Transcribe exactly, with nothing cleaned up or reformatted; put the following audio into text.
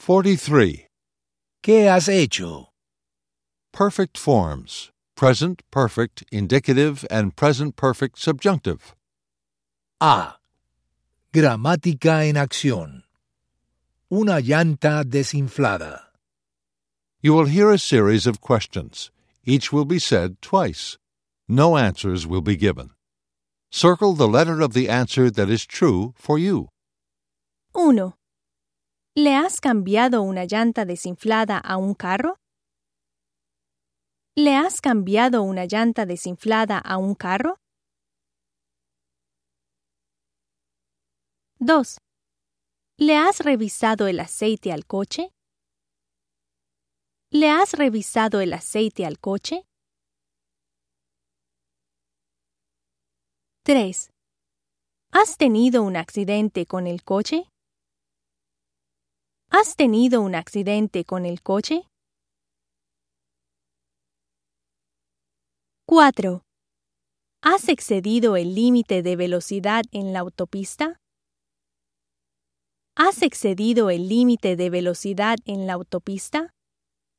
forty-three. ¿Qué has hecho? Perfect forms. Present perfect indicative and present perfect subjunctive. A. Gramática en acción. Una llanta desinflada. You will hear a series of questions. Each will be said twice. No answers will be given. Circle the letter of the answer that is true for you. uno. ¿Le has cambiado una llanta desinflada a un carro? ¿Le has cambiado una llanta desinflada a un carro? dos. ¿Le has revisado el aceite al coche? ¿Le has revisado el aceite al coche? tres. ¿Has tenido un accidente con el coche? ¿Has tenido un accidente con el coche? cuatro. ¿Has excedido el límite de velocidad en la autopista? ¿Has excedido el límite de velocidad en la autopista?